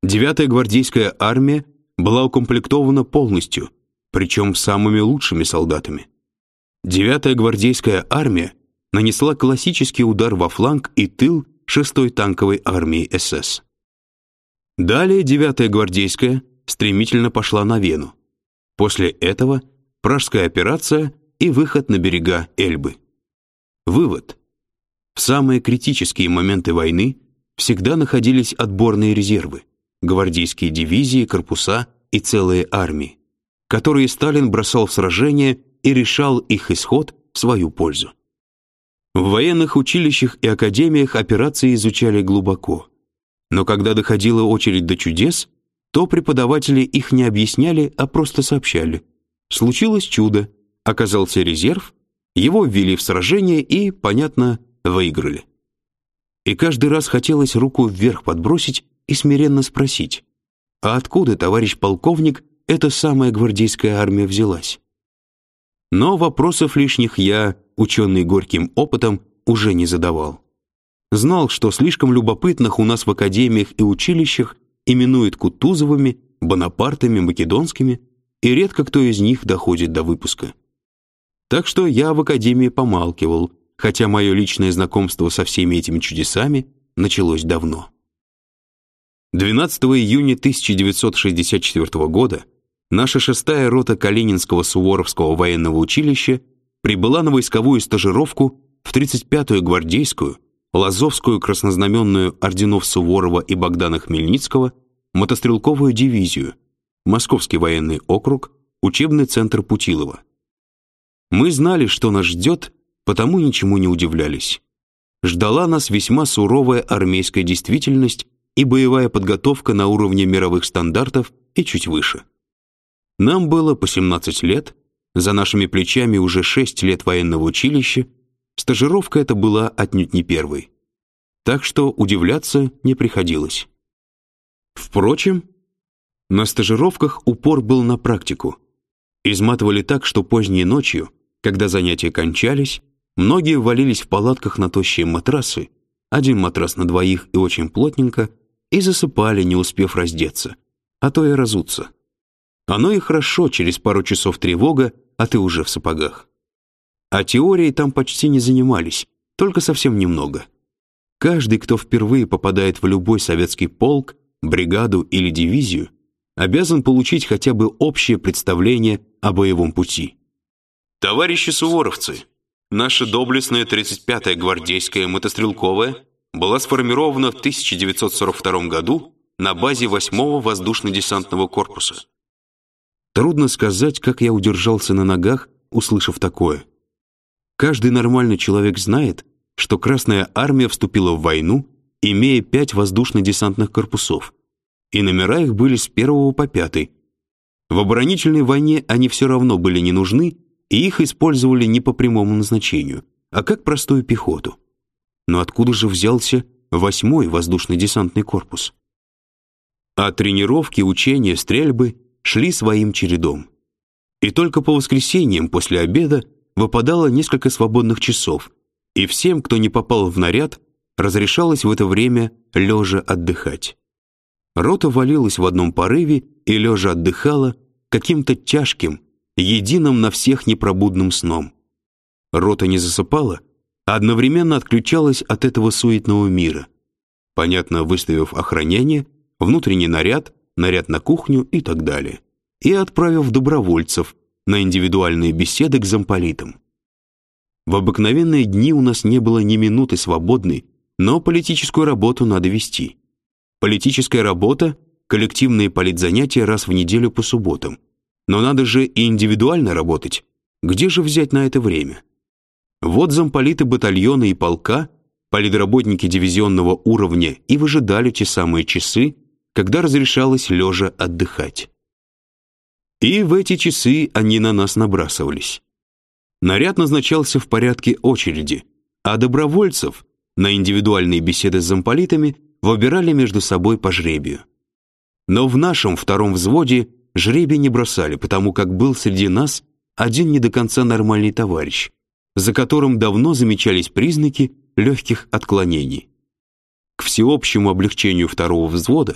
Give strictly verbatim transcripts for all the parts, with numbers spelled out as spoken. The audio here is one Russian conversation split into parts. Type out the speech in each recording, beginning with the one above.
девятая гвардейская армия была укомплектована полностью, причем самыми лучшими солдатами. девятая гвардейская армия нанесла классический удар во фланг и тыл шестой танковой армии СС. Далее девятая гвардейская стремительно пошла на Вену. После этого Пражская операция и выход на берега Эльбы. Вывод. В самые критические моменты войны всегда находились отборные резервы, гвардейские дивизии, корпуса и целые армии, которые Сталин бросал в сражения и решал их исход в свою пользу. В военных училищах и академиях операции изучали глубоко, но когда доходила очередь до чудес, то преподаватели их не объясняли, а просто сообщали. Случилось чудо, оказался резерв, его ввели в сражение и, понятно, выиграли. И каждый раз хотелось руку вверх подбросить и смиренно спросить: а откуда, товарищ полковник, эта самая гвардейская армия взялась? Но вопросов лишних я, ученый горьким опытом, уже не задавал. Знал, что слишком любопытных у нас в академиях и училищах именуют Кутузовыми, Бонапартами, Македонскими, и редко кто из них доходит до выпуска. Так что я в академии помалкивал, хотя мое личное знакомство со всеми этими чудесами началось давно. двенадцатого июня тысяча девятьсот шестьдесят четвёртого года наша шестая рота Калининского Суворовского военного училища прибыла на войсковую стажировку в тридцать пятую гвардейскую, Лазовскую краснознаменную орденов Суворова и Богдана Хмельницкого мотострелковую дивизию, Московский военный округ, учебный центр Путилова. Мы знали, что нас ждет, потому ничему не удивлялись. Ждала нас весьма суровая армейская действительность и боевая подготовка на уровне мировых стандартов и чуть выше. Нам было по семнадцать лет, за нашими плечами уже шесть лет военного училища, стажировка эта была отнюдь не первой. Так что удивляться не приходилось. Впрочем, на стажировках упор был на практику. Изматывали так, что поздней ночью, когда занятия кончались, многие валились в палатках на тощие матрасы, один матрас на двоих и очень плотненько, и засыпали, не успев раздеться, а то и разуться. Оно и хорошо, через пару часов тревога, а ты уже в сапогах. А теорией там почти не занимались, только совсем немного. Каждый, кто впервые попадает в любой советский полк, бригаду или дивизию, обязан получить хотя бы общее представление о боевом пути. Товарищи суворовцы, наша доблестная тридцать пятая гвардейская мотострелковая была сформирована в тысяча девятьсот сорок втором году на базе восьмого воздушно-десантного корпуса. Трудно сказать, как я удержался на ногах, услышав такое. Каждый нормальный человек знает, что Красная армия вступила в войну, имея пять воздушно-десантных корпусов, и номера их были с первого по пятый. В оборонительной войне они все равно были не нужны, и их использовали не по прямому назначению, а как простую пехоту. Но откуда же взялся восьмой воздушно-десантный корпус? А тренировки, учения, стрельбы шли своим чередом. И только по воскресеньям после обеда выпадало несколько свободных часов, и всем, кто не попал в наряд, разрешалось в это время лежа отдыхать. Рота валилась в одном порыве и лежа отдыхала каким-то тяжким, единым на всех непробудным сном. Рота не засыпала, а одновременно отключалась от этого суетного мира, понятно, выставив охранение, внутренний наряд, наряд на кухню и так далее, и отправив добровольцев на индивидуальные беседы к замполитам. В обыкновенные дни у нас не было ни минуты свободной, но политическую работу надо вести. Политическая работа — коллективные политзанятия раз в неделю по субботам. Но надо же и индивидуально работать. Где же взять на это время? Вот замполиты батальона и полка, политработники дивизионного уровня и выжидали те самые часы, когда разрешалось лежа отдыхать. И в эти часы они на нас набрасывались. Наряд назначался в порядке очереди, а добровольцев на индивидуальные беседы с замполитами выбирали между собой по жребию. Но в нашем втором взводе жребий не бросали, потому как был среди нас один не до конца нормальный товарищ, за которым давно замечались признаки легких отклонений. К всеобщему облегчению второго взвода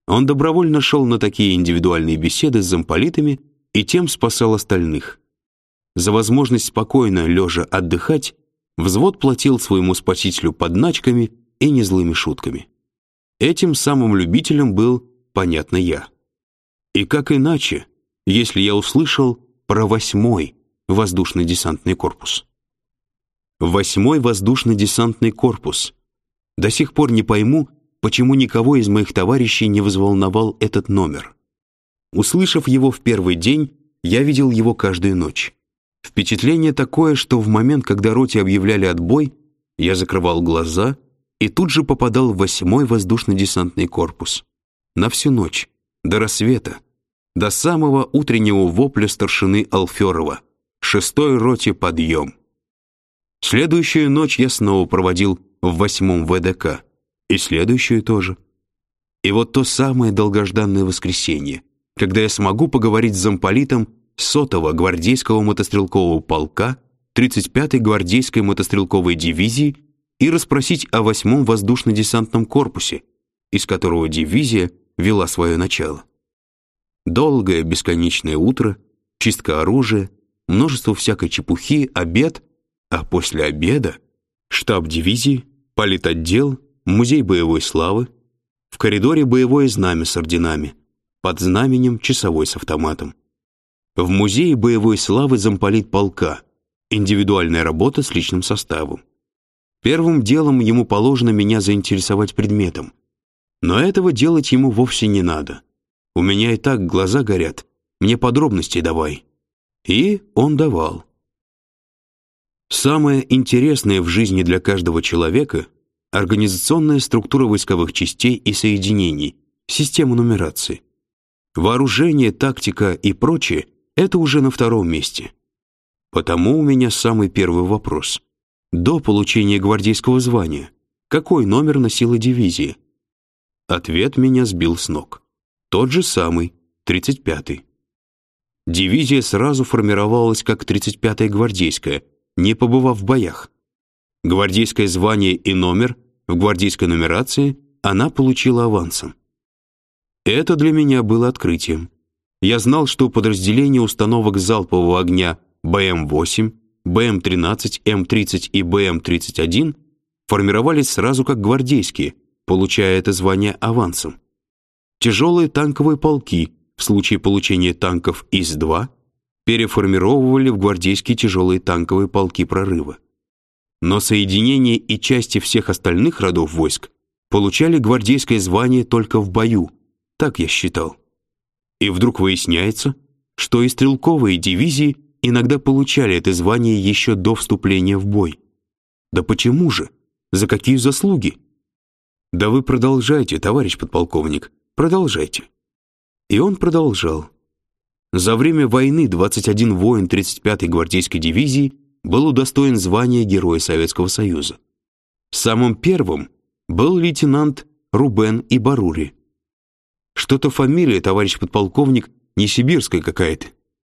Он добровольно шел на такие индивидуальные беседы с замполитами и тем спасал остальных. За возможность спокойно, лежа отдыхать, взвод платил своему спасителю подначками и незлыми шутками. Этим самым любителем был, понятно, я. И как иначе, если я услышал про восьмой воздушно-десантный корпус? Восьмой воздушно-десантный корпус. До сих пор не пойму, почему никого из моих товарищей не взволновал этот номер. Услышав его в первый день, я видел его каждую ночь. Впечатление такое, что в момент, когда роте объявляли отбой, я закрывал глаза и тут же попадал в восьмой воздушно-десантный корпус. На всю ночь, до рассвета, до самого утреннего вопля старшины Алферова: «Шестой роте подъем!». Следующую ночь я снова проводил в восьмом ВДК, и следующую тоже. И вот то самое долгожданное воскресенье, когда я смогу поговорить с замполитом сотого гвардейского мотострелкового полка тридцать пятой гвардейской мотострелковой дивизии и расспросить о восьмом воздушно-десантном корпусе, из которого дивизия вела свое начало. Долгое бесконечное утро, чистка оружия, множество всякой чепухи, обед, а после обеда штаб дивизии, политотдел, музей боевой славы, в коридоре боевое знамя с орденами, под знаменем часовой с автоматом. В музее боевой славы замполит полка, индивидуальная работа с личным составом. Первым делом ему положено меня заинтересовать предметом, но этого делать ему вовсе не надо. У меня и так глаза горят, мне подробностей давай. И он давал. Самое интересное в жизни для каждого человека — организационная структура войсковых частей и соединений, система нумерации. Вооружение, тактика и прочее — это уже на втором месте. Потому у меня самый первый вопрос. До получения гвардейского звания какой номер носила дивизия? Ответ меня сбил с ног. Тот же самый, тридцать пятый. Дивизия сразу формировалась как тридцать пятая гвардейская, не побывав в боях. Гвардейское звание и номер в гвардейской нумерации она получила авансом. Это для меня было открытием. Я знал, что подразделения установок залпового огня Бэ Эм восемь, Бэ Эм тринадцать, Эм тридцать и Бэ Эм тридцать один формировались сразу как гвардейские, получая это звание авансом. Тяжелые танковые полки в случае получения танков И С два переформировывали в гвардейские тяжелые танковые полки прорыва. Но соединения и части всех остальных родов войск получали гвардейское звание только в бою, так я считал. И вдруг выясняется, что и стрелковые дивизии иногда получали это звание еще до вступления в бой. Да почему же? За какие заслуги? Да вы продолжайте, товарищ подполковник, продолжайте. И он продолжал. За время войны двадцать один воин тридцать пятой гвардейской дивизии был удостоен звания Героя Советского Союза. Самым первым был лейтенант Рубен Ибарури. Что-то фамилия, товарищ подполковник, не сибирская какая-то.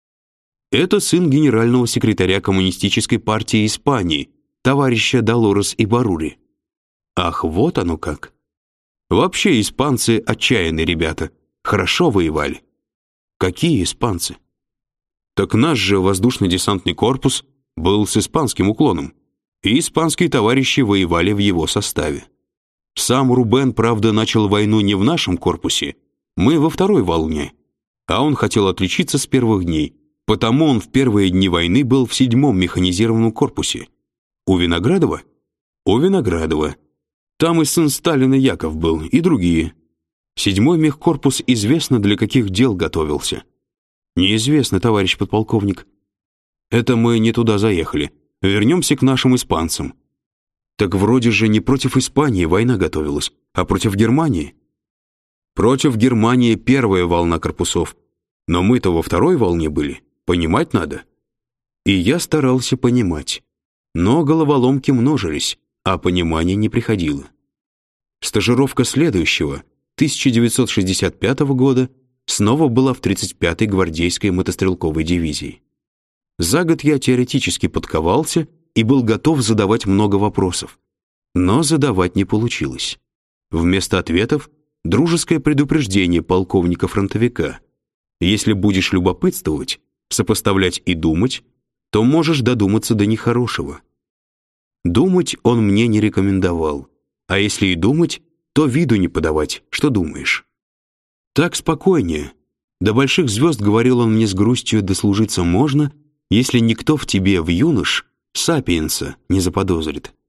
Это сын генерального секретаря Коммунистической партии Испании, товарища Долорес Ибарури. Ах, вот оно как. Вообще испанцы отчаянные ребята, хорошо воевали. Какие испанцы? Так наш же воздушно-десантный корпус был с испанским уклоном, и испанские товарищи воевали в его составе. Сам Рубен, правда, начал войну не в нашем корпусе, мы во второй волне, а он хотел отличиться с первых дней, потому он в первые дни войны был в седьмом механизированном корпусе. У Виноградова? У Виноградова. Там и сын Сталина Яков был, и другие. Седьмой мехкорпус известно, для каких дел готовился. Неизвестно, товарищ подполковник. Это мы не туда заехали. Вернемся к нашим испанцам. Так вроде же не против Испании война готовилась, а против Германии. Против Германии первая волна корпусов, но мы-то во второй волне были, понимать надо. И я старался понимать, но головоломки множились, а понимание не приходило. Стажировка следующего, тысяча девятьсот шестьдесят пятого года, снова была в тридцать пятой гвардейской мотострелковой дивизии. За год я теоретически подковался и был готов задавать много вопросов, но задавать не получилось. Вместо ответов дружеское предупреждение полковника-фронтовика. Если будешь любопытствовать, сопоставлять и думать, то можешь додуматься до нехорошего. Думать он мне не рекомендовал, а если и думать, то виду не подавать, что думаешь. Так спокойнее. До больших звезд, говорил он мне с грустью, дослужиться можно, если никто в тебе, в юнош, сапиенса не заподозрит.